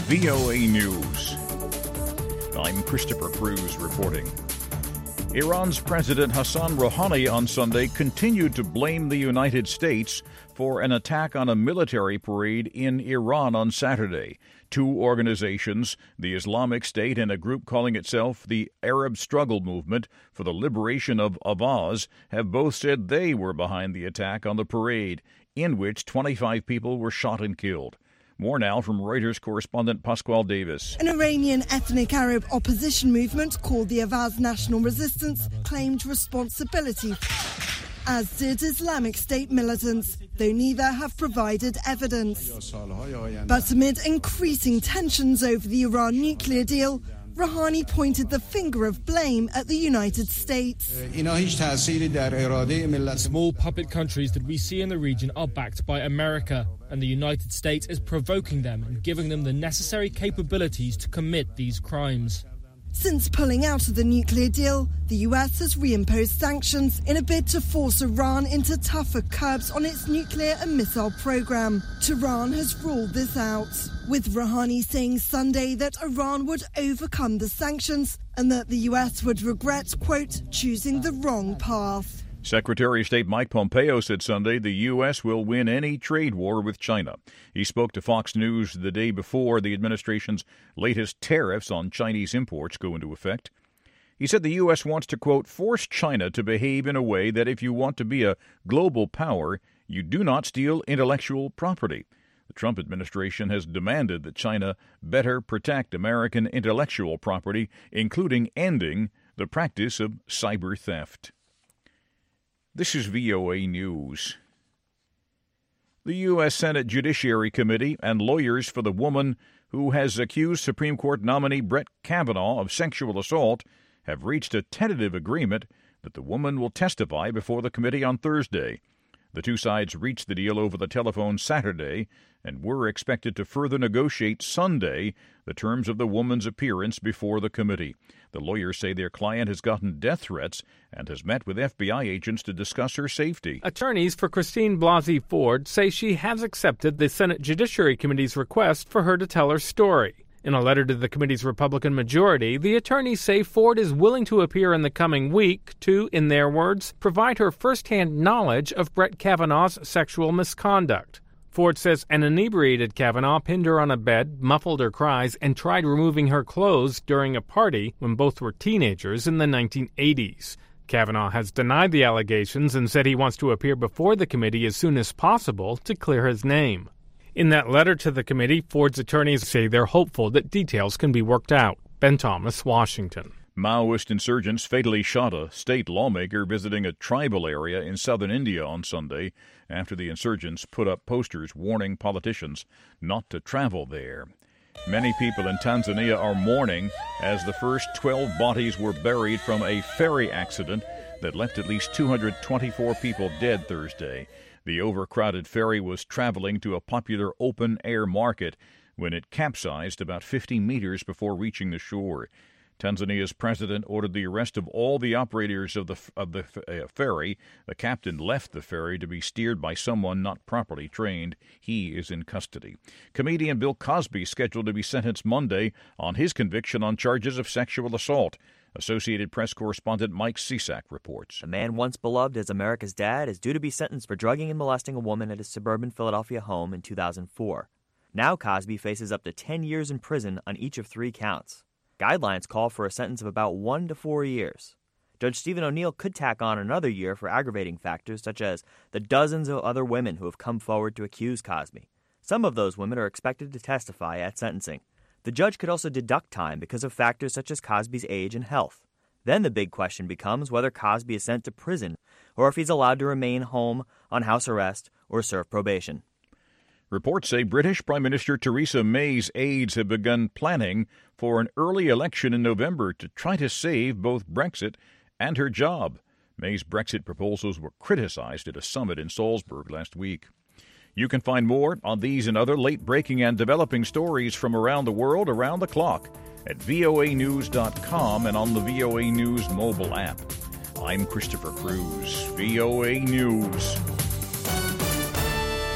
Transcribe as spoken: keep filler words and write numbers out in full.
V O A News. I'm Christopher Cruz reporting. Iran's President Hassan Rouhani on Sunday continued to blame the United States for an attack on a military parade in Iran on Saturday. Two organizations, the Islamic State and a group calling itself the Arab Struggle Movement for the Liberation of Ahvaz, have both said they were behind the attack on the parade, in which twenty-five people were shot and killed. More now from Reuters correspondent Pasquale Davis. An Iranian ethnic Arab opposition movement called the Ahvaz National Resistance claimed responsibility, as did Islamic State militants, though neither have provided evidence. But amid increasing tensions over the Iran nuclear deal, Rouhani pointed the finger of blame at the United States. Small puppet countries that we see in the region are backed by America, and the United States is provoking them and giving them the necessary capabilities to commit these crimes. Since pulling out of the nuclear deal, the U S has reimposed sanctions in a bid to force Iran into tougher curbs on its nuclear and missile program. Tehran has ruled this out, with Rouhani saying Sunday that Iran would overcome the sanctions and that the U S would regret, quote, choosing the wrong path. Secretary of State Mike Pompeo said Sunday the U S will win any trade war with China. He spoke to Fox News the day before the administration's latest tariffs on Chinese imports go into effect. He said the U S wants to, quote, force China to behave in a way that if you want to be a global power, you do not steal intellectual property. The Trump administration has demanded that China better protect American intellectual property, including ending the practice of cyber theft. This is V O A News. The U S Senate Judiciary Committee and lawyers for the woman who has accused Supreme Court nominee Brett Kavanaugh of sexual assault have reached a tentative agreement that the woman will testify before the committee on Thursday. The two sides reached the deal over the telephone Saturday and were expected to further negotiate Sunday the terms of the woman's appearance before the committee. The lawyers say their client has gotten death threats and has met with F B I agents to discuss her safety. Attorneys for Christine Blasey Ford say she has accepted the Senate Judiciary Committee's request for her to tell her story. In a letter to the committee's Republican majority, the attorneys say Ford is willing to appear in the coming week to, in their words, provide her firsthand knowledge of Brett Kavanaugh's sexual misconduct. Ford says an inebriated Kavanaugh pinned her on a bed, muffled her cries, and tried removing her clothes during a party when both were teenagers in the nineteen eighties. Kavanaugh has denied the allegations and said he wants to appear before the committee as soon as possible to clear his name. In that letter to the committee, Ford's attorneys say they're hopeful that details can be worked out. Ben Thomas, Washington. Maoist insurgents fatally shot a state lawmaker visiting a tribal area in southern India on Sunday after the insurgents put up posters warning politicians not to travel there. Many people in Tanzania are mourning as the first twelve bodies were buried from a ferry accident that left at least two hundred twenty-four people dead Thursday. The overcrowded ferry was traveling to a popular open-air market when it capsized about fifty meters before reaching the shore. Tanzania's president ordered the arrest of all the operators of the of the uh, ferry. The captain left the ferry to be steered by someone not properly trained. He is in custody. Comedian Bill Cosby scheduled to be sentenced Monday on his conviction on charges of sexual assault. Associated Press correspondent Mike Cisak reports. The man once beloved as America's dad is due to be sentenced for drugging and molesting a woman at his suburban Philadelphia home in two thousand four. Now Cosby faces up to ten years in prison on each of three counts. Guidelines call for a sentence of about one to four years. Judge Stephen O'Neill could tack on another year for aggravating factors such as the dozens of other women who have come forward to accuse Cosby. Some of those women are expected to testify at sentencing. The judge could also deduct time because of factors such as Cosby's age and health. Then the big question becomes whether Cosby is sent to prison or if he's allowed to remain home on house arrest or serve probation. Reports say British Prime Minister Theresa May's aides have begun planning for an early election in November to try to save both Brexit and her job. May's Brexit proposals were criticized at a summit in Salzburg last week. You can find more on these and other late-breaking and developing stories from around the world around the clock at V O A news dot com and on the V O A News mobile app. I'm Christopher Cruz, V O A News.